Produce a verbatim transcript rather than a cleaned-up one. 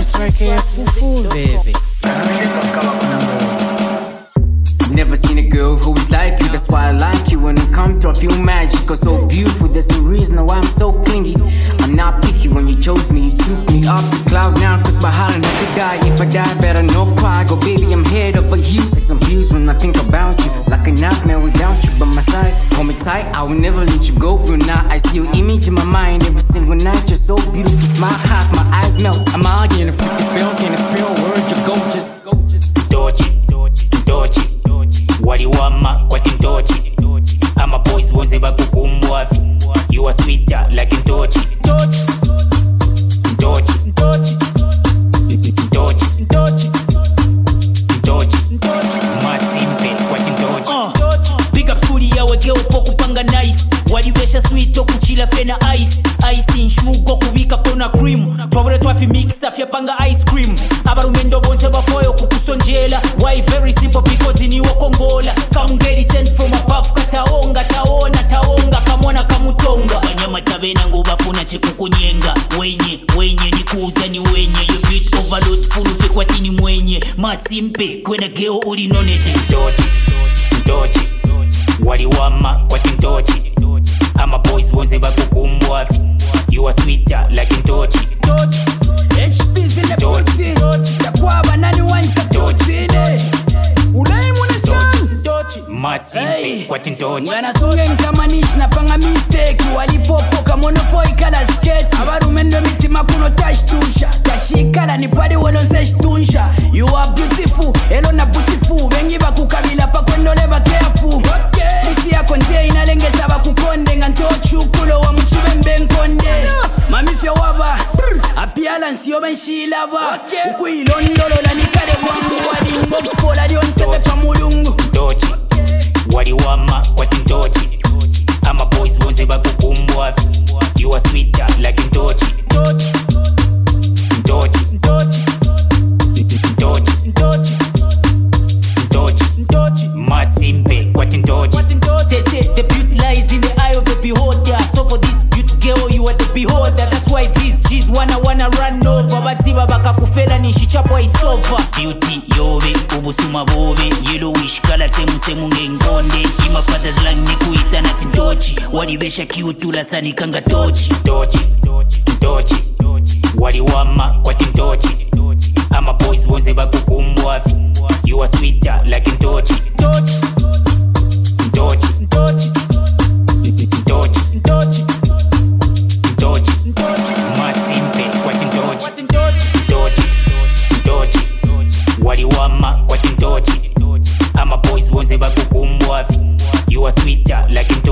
It's like a fufu, baby. Never seen a girl who's like you. That's why I like you. When you come through I feel magical, so beautiful. That's the reason why I'm so clingy. I'm not picky. When you chose me, you took me up the cloud now. Cause my heart not to die. If I die, better no cry. Go baby, I'm head over heels. Like some views when I think about you. Like a nightmare without you by my side. Hold me tight, I will never let you go. Real now, I see your image in my mind every single night. You're so beautiful, smile half, my eyes melt. I'm all getting a freaking spell, can't spell word. You're gorgeous, gorgeous. Doji, doji. Wadi wama kwa tintochi. Ama boys wonze bakukumwafi. You are sweeter like in Doji. Doji, Doji, Doji, Doji, Doji, Doji, Doji. Masimpe kwa tintochi. Uh, big up fuli ya wegeo poku panga nice. Wadi vesha sweet oku chila fena ice. Ice in sugar kubika kona cream. Twabure twafi mix afya panga ice cream. Abarumendo bonse bafoyo kukusonjela. Why very simple because in you Kongola. Come get it sent from above. Kataonga, taona, taonga. Kamona kamutonga. Wanyama tabena nguba funa chekukunyenga. Wenye, wenye nikuza ni wenye. You beat overload fulu pe kwa tini mwenye. Masimpe kwena geo ulinonete. Doji, doji. Wadi wama kwa tintochi. Ama boys wonze bakukumwafi. You are sweeter like in Doji. Doji, H P's in the Doji. Takwaba nani wanka Doji. Ulai muna son Doji. Masimpe kwa tintochi. Ngana sunge nkamanish na panga mistake. Walipopo kamono foi kala skate. Abarumendo misima kuno tashtusha. Tashikala ni padi wano seshtunsha. You are beautiful, elo na beautiful. Wengi bakukabila pa kwendo leba careful. Misi ya konte inalengeza bakukonde. Ngantochu kulo wa mchube mbenkonde. Mamifya waba appearance yo benshilaba. Uku ilondolo na nikade wangu. Wadi mboku fola dion sepe pa mulungu. Doji, wadi wama kwa tintochi. Ama boys wonze bakukumwafi. You are sweeter like in Doji. Doji, Doji, Doji, Doji, Doji, Doji, Doji. Masimpe kwa tintochi. They say the beauty lies in the eye of the beholder. So for this beauty girl you are the beholder. That's why these G's wanna wanna run over. Basiba baka kufela ni shichapo it's over. Beauty yove, ubusuma bove. Yellowish color semu semu ngengonde. Ima father's lang ni kuita na tintochi. Wadi besha kiutula sani kanga tochi. Doji, doji, wadi wama kwa tintochi. Ama boys wonze bakukumwafi. You are sweeter like in Doji. Doji, Doji, Doji, Doji, Doji, Doji, Doji. Masimpe kwa tintochi. Doji, Doji, wadi wama kwa tintochi. Ama boys wonze bakukumwafi. You are sweeter like in